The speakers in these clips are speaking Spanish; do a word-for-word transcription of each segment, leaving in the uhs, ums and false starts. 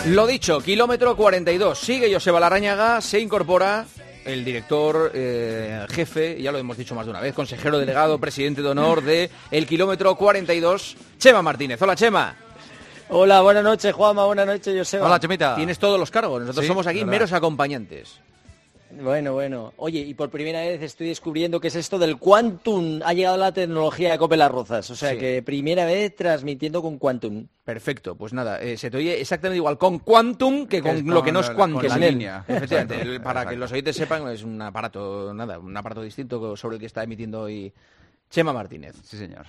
Lo dicho, kilómetro cuarenta y dos. Sigue Joseba Larrañaga, se incorpora el director eh, jefe, ya lo hemos dicho más de una vez, consejero delegado, presidente de honor de el kilómetro cuarenta y dos, Chema Martínez. Hola, Chema. Hola, buenas noches, Juanma, buenas noches, Joseba. Hola, Chemita. Tienes todos los cargos, nosotros Sí, somos aquí verdad. meros acompañantes. Bueno, bueno. Oye, y por primera vez estoy descubriendo qué es esto del Quantum. Ha llegado la tecnología de Cope Las Rozas. O sea, Sí. que primera vez transmitiendo con Quantum. Perfecto, pues nada, eh, se te oye exactamente igual con Quantum que con Es lo que no es con- Quantum. con la línea. Efectivamente, Exacto, el- para exacto. que los oyentes sepan, es un aparato, nada, un aparato distinto sobre el que está emitiendo hoy Chema Martínez. Sí, señor.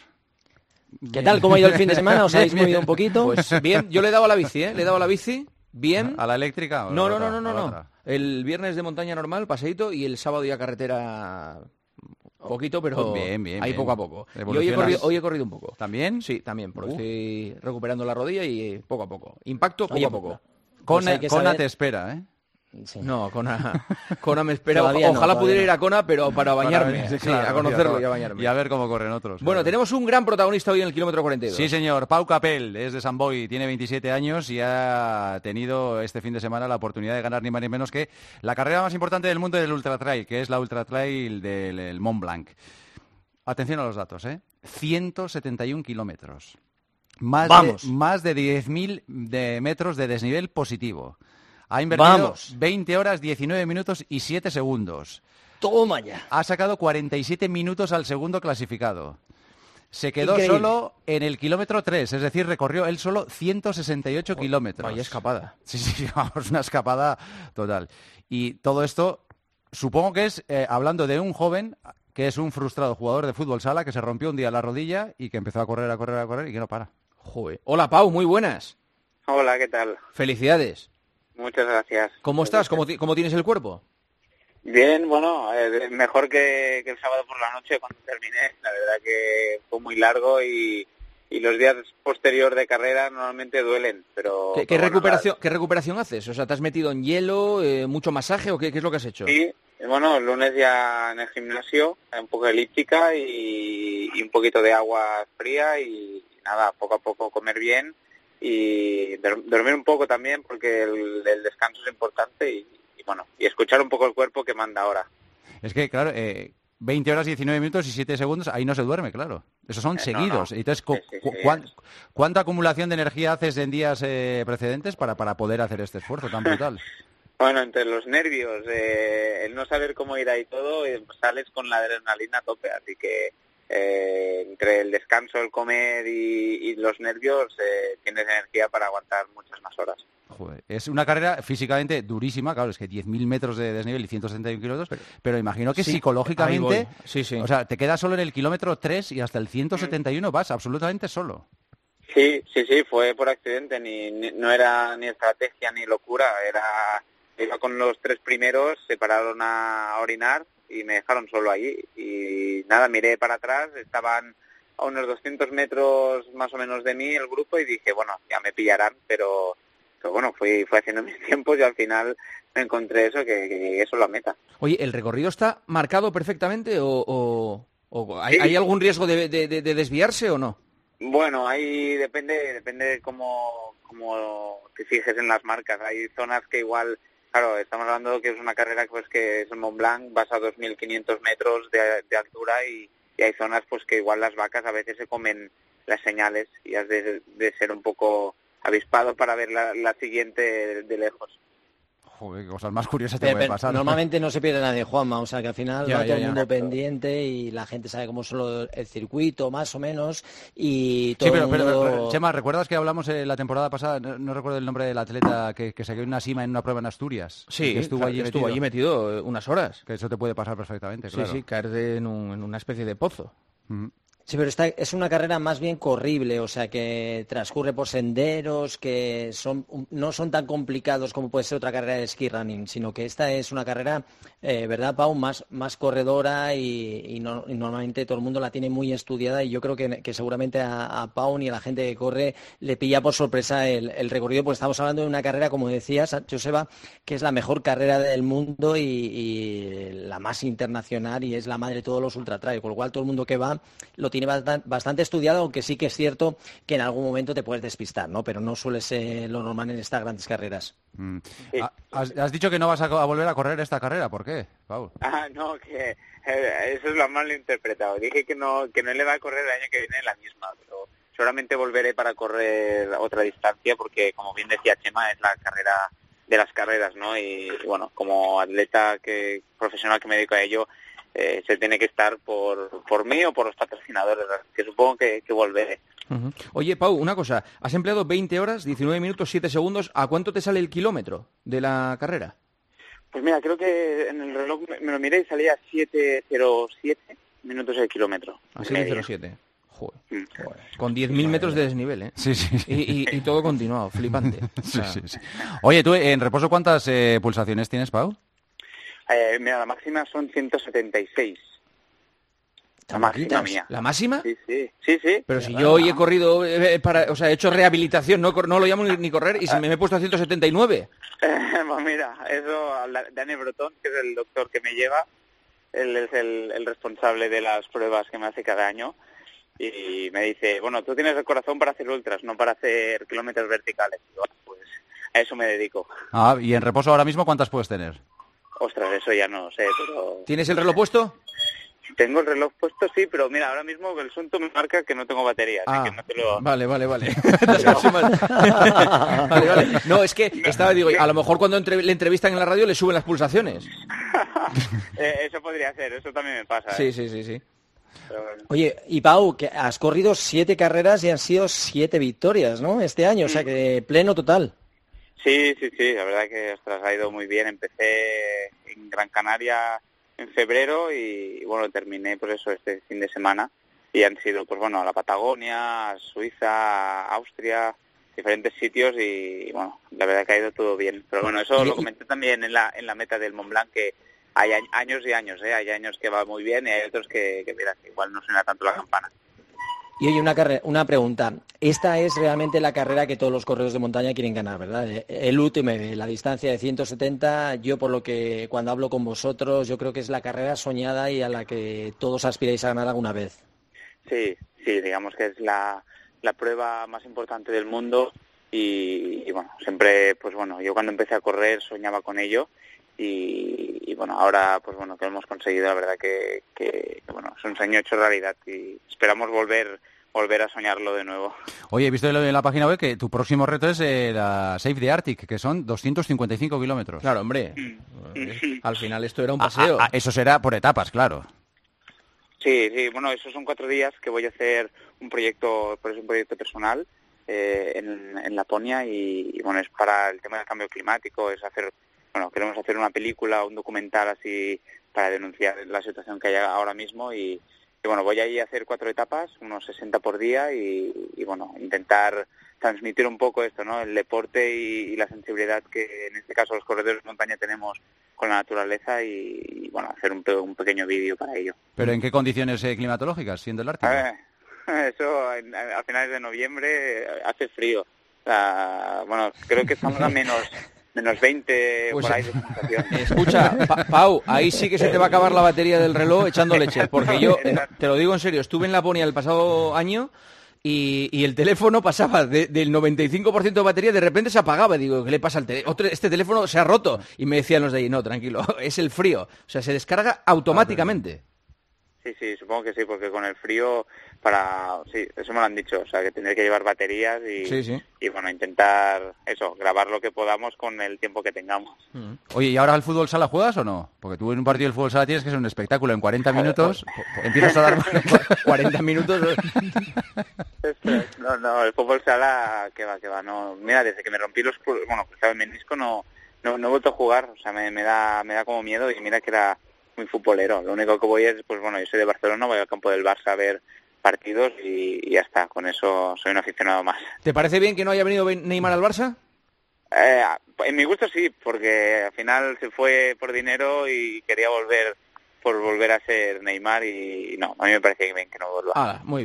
¿Qué tal? ¿Cómo ha ido el fin de semana? ¿Os Bien, habéis bien. movido un poquito? Pues bien, yo le he dado a la bici, ¿eh? Le he dado a la bici, bien. ¿A la eléctrica? o No, a no, la no, otra? no, no, ¿A la no. otra? El viernes de montaña normal, paseíto, y el sábado ya carretera poquito, pero Bien, bien, ahí bien. poco a poco. Y hoy he, Evolucionas. corrido, hoy he corrido un poco. ¿También? Sí, también, porque Uh. estoy recuperando la rodilla y eh, poco a poco. Impacto poco Oye, a poco. Cona, Pues hay que Cona saber- te espera, ¿eh? Sí. No, Cona, Cona me espera. Todavía no, Ojalá todavía pudiera no. ir a Cona, pero para bañarme. Para- sí, Sí, claro, a conocerlo y y a, a bañarme. y a ver cómo corren otros. Bueno, claro. tenemos un gran protagonista hoy en el kilómetro cuarenta y dos. Sí, señor. Pau Capel es de Sant Boi, tiene veintisiete años y ha tenido este fin de semana la oportunidad de ganar ni más ni menos que la carrera más importante del mundo del Ultra Trail, que es la Ultra Trail del el Mont Blanc. Atención a los datos, ¿eh? ciento setenta y uno kilómetros. Más Vamos. de, más de diez mil de metros de desnivel positivo. Ha invertido Vamos. veinte horas, diecinueve minutos y siete segundos. Toma ya. Ha sacado cuarenta y siete minutos al segundo clasificado. Se quedó Increíble. solo en el kilómetro tres, es decir, recorrió él solo ciento sesenta y ocho kilómetros. Vaya escapada. Sí, sí, vamos, una escapada total. Y todo esto, supongo que es eh, hablando de un joven que es un frustrado jugador de fútbol sala que se rompió un día la rodilla y que empezó a correr, a correr, a correr y que no para. Joder. Hola, Pau, muy buenas. Hola, ¿qué tal? Felicidades. Muchas gracias. ¿Cómo estás? ¿Cómo, ti- cómo tienes el cuerpo? Bien, bueno, eh, mejor que, que el sábado por la noche cuando terminé. La verdad que fue muy largo y, y los días posterior de carrera normalmente duelen, pero... ¿Qué, qué pero bueno, recuperación, ¿Qué recuperación haces? O sea, ¿te has metido en hielo, eh, mucho masaje o qué, qué es lo que has hecho? la- Sí, bueno, el lunes ya en el gimnasio, un poco de elíptica y, y un poquito de agua fría y nada, poco a poco comer bien y dor- dormir un poco también porque el, el descanso es importante y, y bueno, y escuchar un poco el cuerpo que manda ahora. Es que, claro, eh, veinte horas, diecinueve minutos y siete segundos, ahí no se duerme, claro. Esos son Eh, no, seguidos. no. Entonces, cu- Sí, sí, cu- sí, cuán- es. ¿cuánta acumulación de energía haces en días eh, precedentes para, para poder hacer este esfuerzo tan brutal? Bueno, entre los nervios, eh, el no saber cómo ir ahí todo, eh, sales con la adrenalina a tope, así que eh, entre el descanso, el comer y, y los nervios eh, tienes energía para aguantar muchas más horas. Joder, es una carrera físicamente durísima, claro, es que diez mil metros de desnivel y ciento setenta y un kilómetros, pero, pero imagino que Sí, ahí psicológicamente, voy. Sí, sí. o sea, te quedas solo en el kilómetro tres y hasta el ciento setenta y uno vas absolutamente solo. Sí, sí, sí, fue por accidente, ni, ni- no era ni estrategia ni locura, era iba con los tres primeros, se pararon a orinar y me dejaron solo allí y nada, miré para atrás, estaban a unos doscientos metros más o menos de mí el grupo y dije, bueno, ya me pillarán, pero, pero bueno, fui, fui haciendo mis tiempos y al final me encontré eso, que, que llegué solo a meta. Oye, ¿el recorrido está marcado perfectamente o, o- o hay, Sí. hay algún riesgo de, de- de- de desviarse o no? Bueno, ahí depende, depende de cómo, cómo te fijes en las marcas. Hay zonas que igual, claro, estamos hablando que es una carrera pues que es el Mont Blanc, vas a dos mil quinientos metros de, de altura y, y hay zonas pues que igual las vacas a veces se comen las señales y has de, de ser un poco avispado para ver la, la siguiente de, de lejos. Joder, qué cosas más curiosas te Pero- pueden pero pasar. normalmente no se pierde nadie, Juanma, o sea que al final Ya, va ya, todo el ya. mundo pendiente y la gente sabe cómo es solo el circuito, más o menos, y todo Sí, pero, el pero, mundo... pero, Chema, ¿recuerdas que hablamos eh, la temporada pasada? No, no recuerdo el nombre del atleta que, que se quedó en una cima en una prueba en Asturias. Sí, que estuvo claro, allí estuvo metido. allí metido eh, unas horas. Que eso te puede pasar perfectamente, Sí, claro. sí, caer de- en, un- en una especie de pozo. Ujú. Sí, pero esta es una carrera más bien corrible, o sea, que transcurre por senderos que son no son tan complicados como puede ser otra carrera de ski running, sino que esta es una carrera, eh, ¿verdad, Pau? Más, más corredora y, y no- y normalmente todo el mundo la tiene muy estudiada y yo creo que, que seguramente a, a Pau ni a la gente que corre le pilla por sorpresa el, el recorrido, pues estamos hablando de una carrera, como decías, Joseba, que es la mejor carrera del mundo y, y la más internacional y es la madre de todos los ultra trail, con lo cual todo el mundo que va lo tiene tiene bastante estudiado, aunque sí que es cierto que en algún momento te puedes despistar, ¿no? Pero no suele ser lo normal en estas grandes carreras. Mm. ¿Has, has dicho que no vas a, a volver a correr esta carrera? ¿Por qué, Pau? Ah, no, que eh, eso es lo mal interpretado. Dije que no que no le va a correr el año que viene la misma, pero seguramente volveré para correr otra distancia porque, como bien decía Chema, es la carrera de las carreras, ¿no? Y, bueno, como atleta que profesional que me dedico a ello, eh, se tiene que estar por por mí o por los patrocinadores, que supongo que, que volveré. Uh-huh. Oye, Pau, una cosa, has empleado veinte horas, diecinueve minutos, siete segundos. ¿A cuánto te sale el kilómetro de la carrera? Pues mira, creo que en el reloj me lo miré y salía siete cero siete minutos el kilómetro. A siete cero siete. Joder. Mm. Joder. Con diez mil metros de desnivel, ¿eh? Sí, sí. Y, y, y todo continuado, flipante. O Sí, sea, sí, sí. Oye, ¿tú en reposo cuántas eh, pulsaciones tienes, Pau? Eh, mira, la máxima son ciento setenta y seis. La máxima mía. ¿La máxima? Sí, sí, sí, sí. Pero si yo hoy he corrido, eh, para, o sea, he hecho rehabilitación, no, no lo llamo ni, ni correr, y se me, me he puesto a ciento setenta y nueve. Eh, pues mira, eso, Dani Brotón, que es el doctor que me lleva, él es el, el responsable de las pruebas que me hace cada año, y me dice, bueno, tú tienes el corazón para hacer ultras, no para hacer kilómetros verticales. Y bueno, pues a eso me dedico. Ah, ¿y en reposo ahora mismo cuántas puedes tener? Ostras, eso ya no sé, pero... ¿Tienes el reloj puesto? Tengo el reloj puesto, sí, pero mira, ahora mismo el Sunto me marca que no tengo batería, así Ah, que no te lo... vale, vale, vale. vale, vale. No, es que estaba, digo, a lo mejor cuando entre, le entrevistan en la radio le suben las pulsaciones. eh, eso podría ser, eso también me pasa. Sí, ¿eh? sí, sí, sí. Pero bueno. Oye, y Pau, que has corrido siete carreras y han sido siete victorias, ¿no? Este año, o sea que pleno total. Sí, sí, sí, la verdad que ostras, ha ido muy bien. Empecé en Gran Canaria en febrero y, bueno, terminé por eso este fin de semana y han sido, pues bueno, a la Patagonia, a Suiza, a Austria, diferentes sitios y, bueno, la verdad que ha ido todo bien. Pero bueno, eso lo comenté también en la en la meta del Mont Blanc, que hay años y años, ¿eh? Hay años que va muy bien y hay otros que, que mira, que igual no suena tanto la campana. Y oye, una, carre- una pregunta. Esta es realmente la carrera que todos los corredores de montaña quieren ganar, ¿verdad? El U T M B, la distancia de ciento setenta, yo por lo que cuando hablo con vosotros, yo creo que es la carrera soñada y a la que todos aspiráis a ganar alguna vez. Sí, sí, digamos que es la, la prueba más importante del mundo y, y bueno, siempre, pues bueno, yo cuando empecé a correr soñaba con ello y, y bueno, ahora pues bueno, que lo hemos conseguido, la verdad que, que, que bueno, es un sueño hecho realidad y esperamos volver volver a soñarlo de nuevo. Oye, he visto en la página web que tu próximo reto es eh, la Save the Arctic, que son doscientos cincuenta y cinco kilómetros. Claro, hombre. Al final esto era un paseo. Ah, ah, eso será por etapas, claro. Sí, sí, bueno, esos son cuatro días que voy a hacer un proyecto, pues un proyecto personal eh, en, en Laponia y, y bueno, es para el tema del cambio climático, es hacer, bueno, queremos hacer una película, un documental así para denunciar la situación que hay ahora mismo y, y bueno, voy ahí a hacer cuatro etapas, unos sesenta por día y, y bueno, intentar transmitir un poco esto, ¿no? El deporte y, y la sensibilidad que en este caso los corredores de montaña tenemos con la naturaleza y, y bueno, hacer un, un pequeño vídeo para ello. ¿Pero en qué condiciones eh, climatológicas, siendo el Ártico? A ver, eso en, a finales de noviembre hace frío. O sea, bueno, creo que estamos a menos menos veinte Pues, por ahí de sensación. Escucha, Pa- Pau, ahí sí que se te va a acabar la batería del reloj echando leche, porque yo, no, te lo digo en serio, estuve en Laponia el pasado año y, y el teléfono pasaba de- del noventa y cinco por ciento de batería, de repente se apagaba. Digo, ¿qué le pasa al teléfono? Este teléfono se ha roto. Y me decían los de ahí, no, tranquilo, es el frío. O sea, se descarga automáticamente. Sí, sí, supongo que sí, porque con el frío, para sí, eso me lo han dicho, o sea, que tener que llevar baterías y, Sí, sí. y bueno, intentar eso, grabar lo que podamos con el tiempo que tengamos. Mm. Oye, ¿y ahora al fútbol sala juegas o no? Porque tú en un partido del fútbol sala tienes que ser un espectáculo. En cuarenta minutos empiezas a dar... cuarenta minutos. No, no, el fútbol sala, que va, que va, no, mira, desde que me rompí los, pu- bueno, cruzado el menisco no, no, no he vuelto a jugar, o sea, me, me da, me da como miedo y mira que era muy futbolero. Lo único que voy es, pues bueno, yo soy de Barcelona, voy al campo del Barça a ver partidos y, y ya está, con eso soy un aficionado más. ¿Te parece bien que no haya venido Neymar al Barça? Eh, en mi gusto sí, porque al final se fue por dinero y quería volver por volver a ser Neymar y no, a mí me parece bien que no vuelva. Ah, muy bien.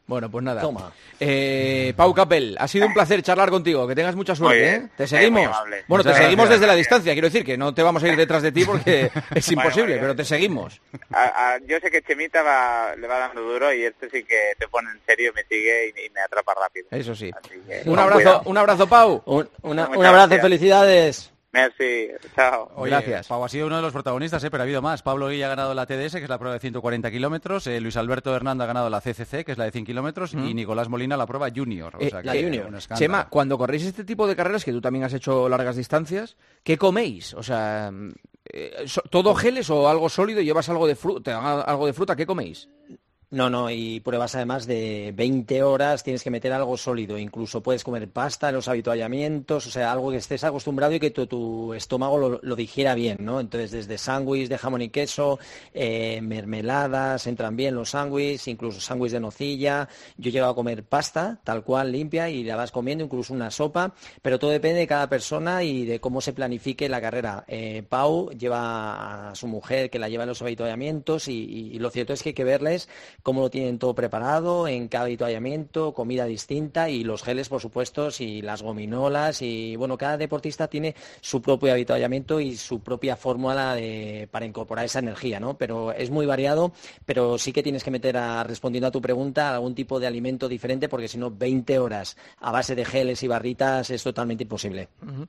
Bueno, pues nada. Toma. Eh, Pau Capel, ha sido un placer charlar contigo. Que tengas mucha suerte, ¿eh? Te seguimos. Muy Bueno, te Muchas seguimos gracias. desde la distancia. Quiero decir que no te vamos a ir detrás de ti porque es imposible, Vale, vale. pero te seguimos. A- a- yo sé que Chemita va, le va dando duro y este sí que te pone en serio, me sigue y, y me atrapa rápido. Eso sí. Así que, Un con abrazo, cuidado. un abrazo, Pau. Un, una- Muchas un abrazo, gracias. felicidades. Merci, chao. Oye, Gracias. Pau ha sido uno de los protagonistas, ¿eh? Pero ha habido más. Pablo Guilla ha ganado la T D S, que es la prueba de ciento cuarenta kilómetros. Eh, Luis Alberto Hernando ha ganado la C C C, que es la de cien kilómetros. Y Nicolás Molina la prueba Junior. O Eh, sea, que la es Junior. un escándalo. Chema, cuando corréis este tipo de carreras, que tú también has hecho largas distancias, ¿qué coméis? O sea, eh, so- ¿todo geles o algo sólido? ¿Llevas algo de fruta? ¿Algo de fruta? ¿Qué coméis? No, no, y pruebas además de veinte horas, tienes que meter algo sólido, incluso puedes comer pasta en los habituallamientos, o sea, algo que estés acostumbrado y que tu, tu estómago lo, lo digiera bien, ¿no? Entonces, desde sándwich de jamón y queso, eh, mermeladas, entran bien los sándwiches, incluso sándwich de nocilla. Yo he llegado a comer pasta, tal cual, limpia, y la vas comiendo, incluso una sopa, pero todo depende de cada persona y de cómo se planifique la carrera. Eh, Pau lleva a su mujer, que la lleva en los habituallamientos, y, y- y lo cierto es que hay que verles cómo lo tienen todo preparado en cada habituallamiento, comida distinta y los geles, por supuesto, y las gominolas. Y bueno, cada deportista tiene su propio habituallamiento y su propia fórmula de- para incorporar esa energía, ¿no? Pero es muy variado, pero sí que tienes que meter, a, respondiendo a tu pregunta, algún tipo de alimento diferente, porque si no, veinte horas a base de geles y barritas es totalmente imposible.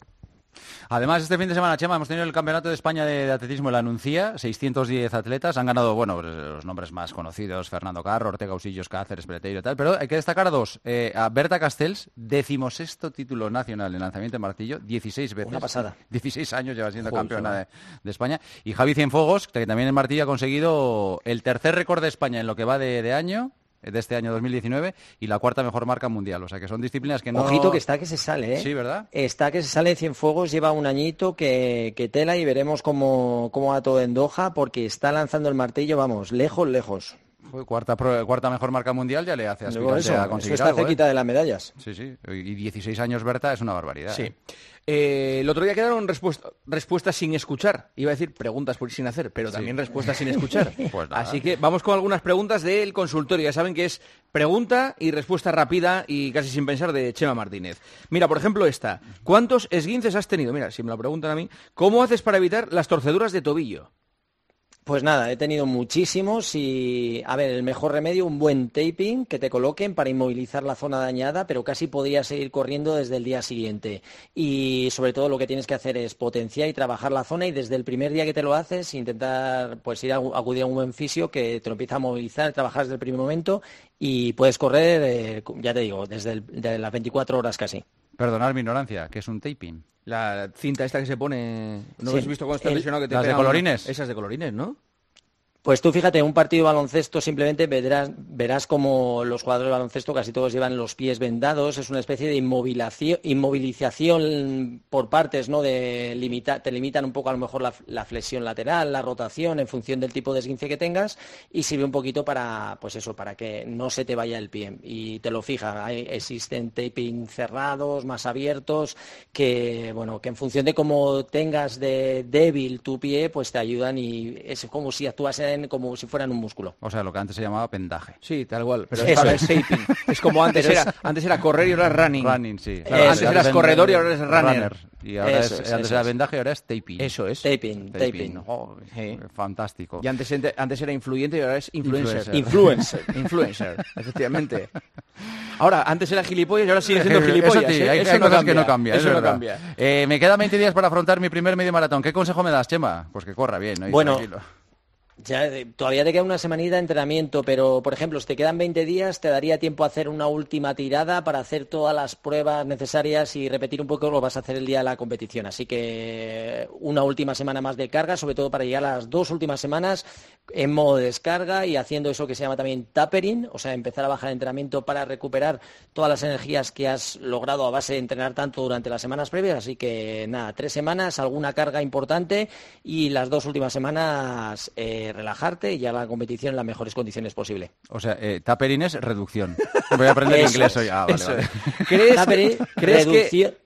Además, este fin de semana, Chema, hemos tenido el Campeonato de España de, de Atletismo en la Nuncía, seiscientos diez atletas, han ganado, bueno, pues, los nombres más conocidos, Fernando Carro, Ortega Usillos, Cáceres, Peleteiro y tal, pero hay que destacar a dos, eh, a Berta Castells, decimosexto título nacional en lanzamiento de martillo, dieciséis veces. Una pasada. dieciséis años lleva siendo Joder, campeona de, de España. Y Javi Cienfuegos, que también en martillo ha conseguido el tercer récord de España en lo que va de, de año, de este año dos mil diecinueve, y la cuarta mejor marca mundial. O sea que son disciplinas que no... Ojito que está que se sale, ¿eh? Sí, ¿verdad? Está que se sale de Cienfuegos, lleva un añito que, que tela y veremos cómo, cómo va todo en Doha, porque está lanzando el martillo, vamos, lejos, lejos. Joder, Cuarta, pro- cuarta mejor marca mundial ya le hace Por aspirante eso, a eso conseguir está algo, ¿eh? cerquita de las medallas. Sí, sí. Y dieciséis años, Berta, es una barbaridad. Sí. ¿eh? Eh, el otro día quedaron respuesta- respuestas sin escuchar. Iba a decir preguntas por sin hacer, pero también respuestas sin escuchar. Pues nada. Así que vamos con algunas preguntas del consultorio. Ya saben que es pregunta y respuesta rápida y casi sin pensar de Chema Martínez. Mira, por ejemplo, esta. ¿Cuántos esguinces has tenido? Mira, si me lo preguntan a mí. ¿Cómo haces para evitar las torceduras de tobillo? Pues nada, he tenido muchísimos y, a ver, el mejor remedio, un buen taping que te coloquen para inmovilizar la zona dañada, pero casi podrías seguir corriendo desde el día siguiente. Y sobre todo lo que tienes que hacer es potenciar y trabajar la zona y desde el primer día que te lo haces, intentar pues ir a a acudir a un buen fisio que te lo empieza a movilizar, trabajar desde el primer momento y puedes correr, eh, ya te digo, desde el- de las veinticuatro horas casi. Perdonad mi ignorancia, que es un taping. La cinta esta que se pone... ¿No Sí. habéis visto cuando está El- lesionado que te ¿Las de pegan una- colorines? Esas de colorines, ¿no? Pues tú fíjate, un partido de baloncesto simplemente verás, verás como los jugadores de baloncesto casi todos llevan los pies vendados, es una especie de inmovilización, inmovilización por partes, ¿no? De limita, te limitan un poco a lo mejor la, la flexión lateral, la rotación en función del tipo de esguince que tengas y sirve un poquito para, pues eso, para que no se te vaya el pie y te lo fija. Hay, existen taping cerrados, más abiertos, que bueno, que en función de cómo tengas de débil tu pie, pues te ayudan y es como si actuasen como si fueran un músculo. O sea, lo que antes se llamaba pendaje. Sí, tal cual. Pero Eso esta es. vez taping. Es como antes Pero es- era, antes era correr y ahora es running. Running, sí. Claro, Eso, antes eras ven- corredor y ahora eres runner. Y ahora Eso es, es, antes eso era es. vendaje y ahora es taping. Eso es. Taping, taping. Oh, Sí. Fantástico. Y antes, antes era influyente y ahora es influencer. Influencer. Influencer. Influencer, efectivamente. Ahora, antes era gilipollas y ahora sigue siendo gilipollas. Eso sí, ¿eh? hay, Eso hay no cosas cambia. que no cambian. Eso es no verdad. cambia. Eh, me quedan veinte días para afrontar mi primer medio maratón. ¿Qué consejo me das, Chema? Pues que corra bien, ¿no? Y Bueno, tranquilo. Ya, eh, todavía te queda una semanita de entrenamiento, pero por ejemplo, si te quedan veinte días, te daría tiempo a hacer una última tirada para hacer todas las pruebas necesarias y repetir un poco lo que vas a hacer el día de la competición. Así que una última semana más de carga, sobre todo para llegar a las dos últimas semanas en modo descarga y haciendo eso que se llama también tapering, o sea, empezar a bajar el entrenamiento para recuperar todas las energías que has logrado a base de entrenar tanto durante las semanas previas. Así que nada, tres semanas, alguna carga importante y las dos últimas semanas eh, relajarte y ya la competición en las mejores condiciones posible. O sea, eh, tapering es reducción. Voy a aprender Eso inglés es, hoy. Ah, vale, Eso vale. es. ¿Crees, Tapering, ¿crees que, reducción.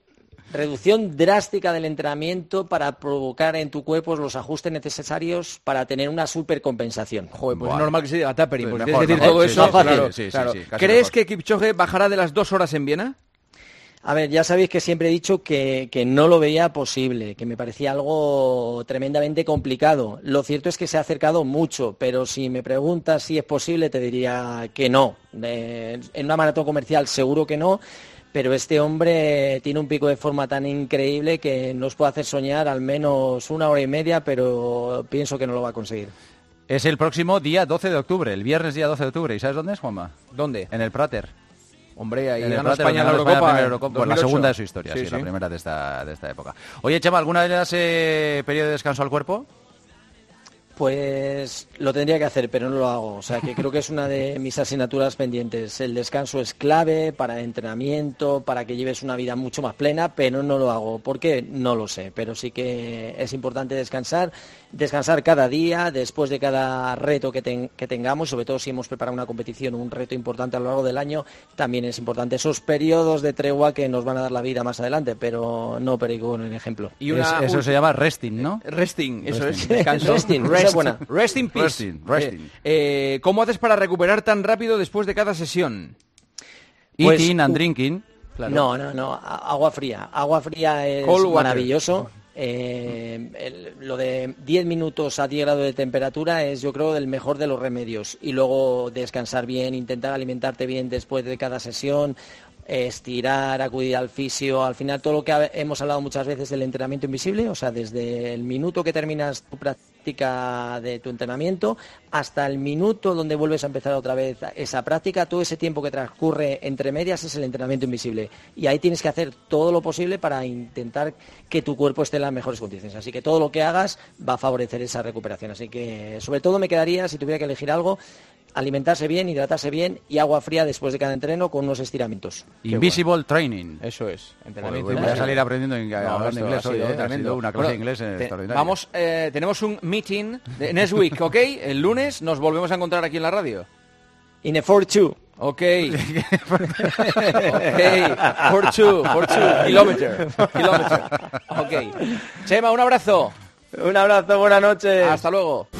Reducción drástica del entrenamiento para provocar en tu cuerpo los ajustes necesarios para tener una supercompensación. Joder, pues Vale. es normal que se diga tapering, Sí, porque mejor, tienes que decir mejor, todo sí, eso. sí, Claro, sí, sí, claro. sí, casi ¿Crees mejor. que Kipchoge bajará de las dos horas en Viena? A ver, ya sabéis que siempre he dicho que, que no lo veía posible, que me parecía algo tremendamente complicado. Lo cierto es que se ha acercado mucho, pero si me preguntas si es posible, te diría que no. Eh, en una maratón comercial seguro que no, pero este hombre tiene un pico de forma tan increíble que nos puede hacer soñar al menos una hora y media, pero pienso que no lo va a conseguir. Es el próximo día doce de octubre, el viernes día doce de octubre. ¿Y sabes dónde es, Juanma? ¿Dónde? En el Prater. Hombre, ahí En el ganó Prater, España la ganó Eurocopa. primera en Eurocopa, pues la dos mil ocho. segunda de su historia, sí, Sí, la sí. primera de esta, de esta época. Oye, Chema, ¿alguna vez le das eh, periodo de descanso al cuerpo? Pues lo tendría que hacer, pero no lo hago. O sea, que creo que es una de mis asignaturas pendientes. El descanso es clave para el entrenamiento, para que lleves una vida mucho más plena, pero no lo hago. ¿Por qué? No lo sé. Pero sí que es importante descansar. Descansar cada día, después de cada reto que, ten- que tengamos, sobre todo si hemos preparado una competición, un reto importante a lo largo del año, también es importante esos periodos de tregua que nos van a dar la vida más adelante, pero no perico en el ejemplo. Y una, Es- eso un- se llama resting, ¿no? Resting, eso Resting. es, descanso. Resting, esa Rest, es buena. Rest in peace. Resting, resting. Eh, eh, ¿Cómo haces para recuperar tan rápido después de cada sesión? Pues, Eating and uh, drinking. Claro. No, no, no, a- agua fría. Agua fría es Cold water. maravilloso. Eh, el- lo de diez minutos a diez grados de temperatura es, yo creo, el mejor de los remedios. Y luego descansar bien, intentar alimentarte bien después de cada sesión, estirar, acudir al fisio. Al final, todo lo que ha- hemos hablado muchas veces del entrenamiento invisible, o sea, desde el minuto que terminas tu práctica de tu entrenamiento hasta el minuto donde vuelves a empezar otra vez esa práctica, todo ese tiempo que transcurre entre medias es el entrenamiento invisible. Y ahí tienes que hacer todo lo posible para intentar que tu cuerpo esté en las mejores condiciones. Así que todo lo que hagas va a favorecer esa recuperación. Así que, sobre todo, me quedaría, si tuviera que elegir algo, alimentarse bien, hidratarse bien y agua fría después de cada entreno con unos estiramientos. Invisible training. Eso es, Joder, entrenamiento. voy a invisible. salir aprendiendo en, No, hablando esto inglés ha hoy, sido ¿eh? Ha tremendo. sido una clase Bueno, de inglés eh, te- extraordinaria. Vamos, eh, tenemos un meeting de next week, ¿ok? El lunes nos volvemos a encontrar aquí en la radio. In a four two. Ok. Ok. For two, for two. Kilometer. Kilometer. Ok. Chema, un abrazo. Un abrazo, buenas noches. Hasta luego.